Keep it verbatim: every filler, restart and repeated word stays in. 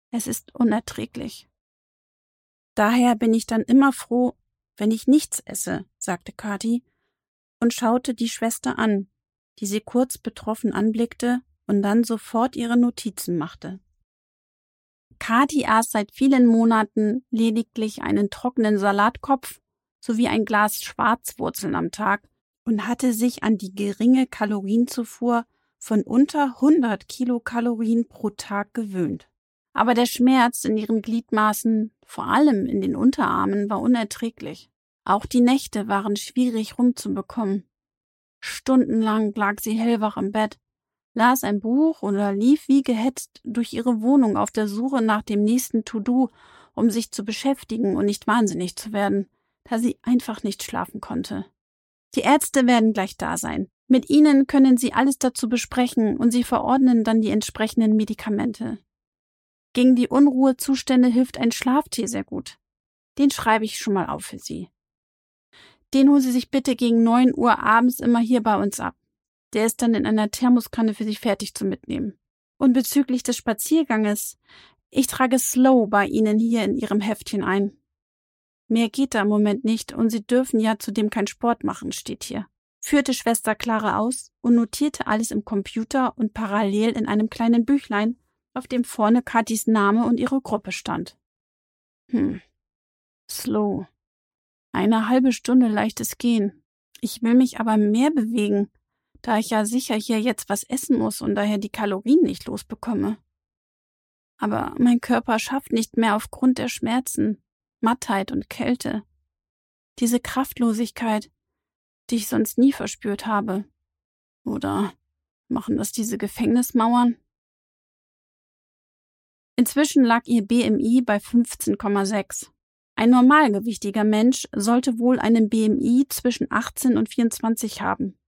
Es ist unerträglich. Daher bin ich dann immer froh, wenn ich nichts esse, sagte Kathi und schaute die Schwester an, die sie kurz betroffen anblickte und dann sofort ihre Notizen machte. Kathi aß seit vielen Monaten lediglich einen trockenen Salatkopf sowie ein Glas Schwarzwurzeln am Tag und hatte sich an die geringe Kalorienzufuhr von unter hundert Kilokalorien pro Tag gewöhnt. Aber der Schmerz in ihren Gliedmaßen, vor allem in den Unterarmen, war unerträglich. Auch die Nächte waren schwierig rumzubekommen. Stundenlang lag sie hellwach im Bett, las ein Buch oder lief wie gehetzt durch ihre Wohnung auf der Suche nach dem nächsten To-Do, um sich zu beschäftigen und nicht wahnsinnig zu werden, da sie einfach nicht schlafen konnte. Die Ärzte werden gleich da sein. Mit ihnen können sie alles dazu besprechen und sie verordnen dann die entsprechenden Medikamente. Gegen die Unruhezustände hilft ein Schlaftee sehr gut. Den schreibe ich schon mal auf für Sie. Den holen Sie sich bitte gegen neun Uhr abends immer hier bei uns ab. Der ist dann in einer Thermoskanne für Sie fertig zum Mitnehmen. Und bezüglich des Spazierganges, ich trage Slow bei Ihnen hier in Ihrem Heftchen ein. Mehr geht da im Moment nicht und Sie dürfen ja zudem keinen Sport machen, steht hier. Führte Schwester Clara aus und notierte alles im Computer und parallel in einem kleinen Büchlein, auf dem vorne Kathis Name und ihre Gruppe stand. Hm, Slow. Eine halbe Stunde leichtes Gehen. Ich will mich aber mehr bewegen, da ich ja sicher hier jetzt was essen muss und daher die Kalorien nicht losbekomme. Aber mein Körper schafft nicht mehr aufgrund der Schmerzen, Mattheit und Kälte. Diese Kraftlosigkeit, die ich sonst nie verspürt habe. Oder machen das diese Gefängnismauern? Inzwischen lag ihr B M I bei fünfzehn Komma sechs. Ein normalgewichtiger Mensch sollte wohl einen B M I zwischen achtzehn und vierundzwanzig haben.